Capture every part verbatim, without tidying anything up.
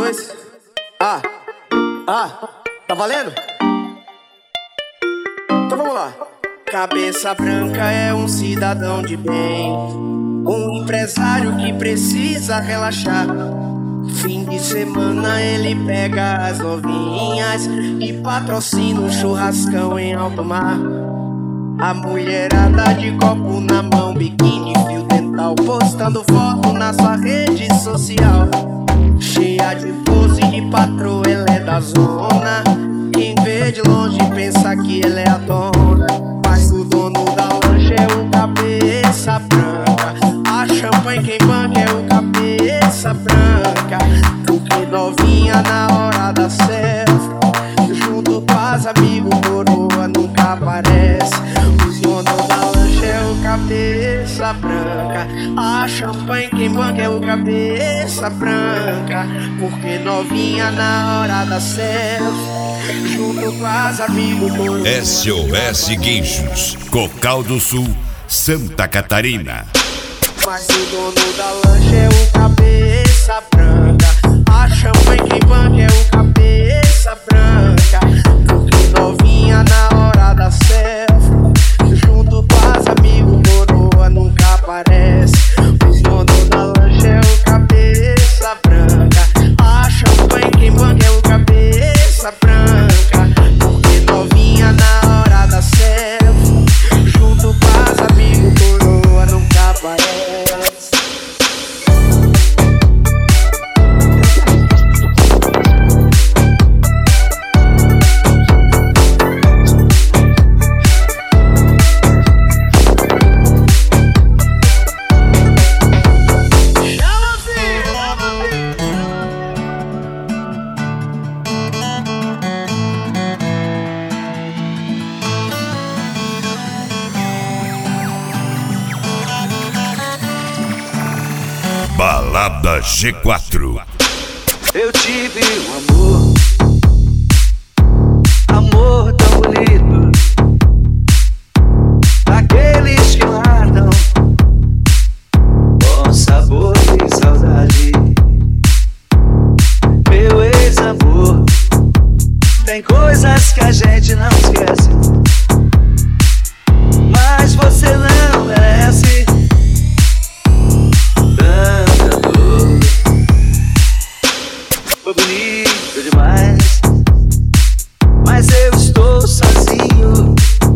dois. Ah, ah, tá valendo? Então vamos lá. Cabeça branca é um cidadão de bem, um empresário que precisa relaxar. Fim de semana ele pega as novinhas e patrocina um churrascão em alto mar. A mulherada de copo na mão, biquíni, fio dental, postando foto na sua rede social. Cheia de pose de patroa, ela é da zona. Quem vê de longe pensa que ela é a dona, mas o dono da lancha é o cabeça branca. A champanhe quem banca é o cabeça branca. Porque novinha na hora da selfie, junto com as amigos, coroa nunca aparece. O dono da lancha é o cabeça branca. A champanhe quem banca é o cabeça branca. Porque novinha na hora da selfie, junto com as amigos, coroa. S O S Guinchos, Cocal do Sul, Santa Catarina. Mas o dono da lancha é o cabeça branca. A champanhe quem banca é o cabeça branca. Porque novinha na hora da selfie, junto com as amigos, coroa nunca aparece. O dono da lancha é o cabeça branca. A champanhe quem banca é o cabeça branca. Porque novinha na hora da selfie, junto com as amigos, coroa nunca aparece. Balada G quatro. Eu tive um amor, amor tão bonito, daqueles que matam com sabor e saudade. Meu ex-amor, tem coisas que a gente não esquece, mas você não merece. Foi bonito demais, mas eu estou sozinho.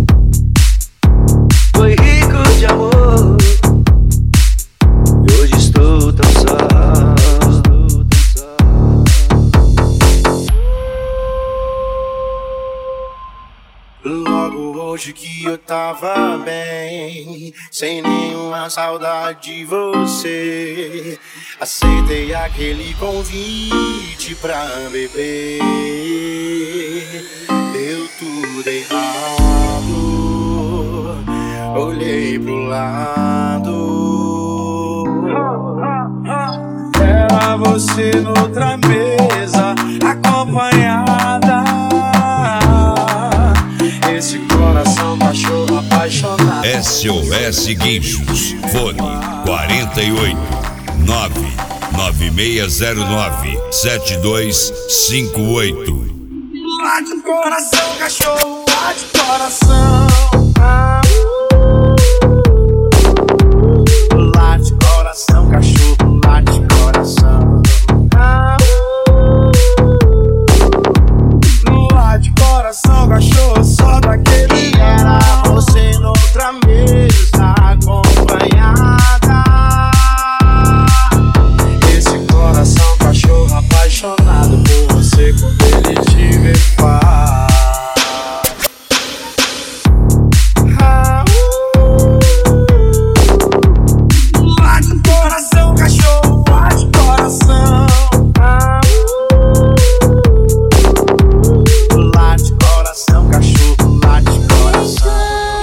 Foi rico de amor, e hoje estou tão só. Logo hoje que eu tava bem, sem nenhuma saudade de você, aceitei aquele convite pra beber. Deu tudo errado, olhei pro lado, era você noutra mesa, acompanhada. Esse coração cachorro apaixonado. S O S Guinchos, fone quarenta e oito, nove nove seis zero nove, sete dois cinco oito. Late o coração, cachorro, late o coração. Ah, uh, late o coração, cachorro, late o coração. Ah, uh, late o coração, cachorro, só daquele era você noutra mesa acompanhada. Esse coração, cachorro, apaixonado por você, quando ele te vê faz. Ah, uh, late o coração, cachorro, late o coração. Ah, uh, late o coração, cachorro, late o coração.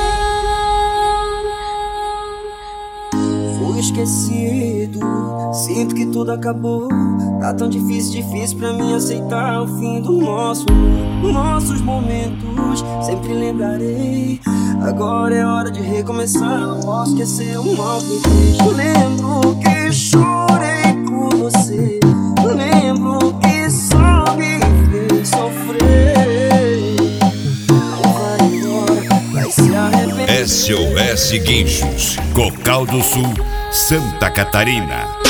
Fui esquecido, sinto que tudo acabou. Tá tão difícil, difícil pra mim aceitar o fim do nosso amor. Nossos momentos, sempre lembrarei. Agora é hora de recomeçar, não posso esquecer o mal que fiz. Lembro que chorei por você, lembro que Mestre Guinchos, Cocal do Sul, Santa Catarina.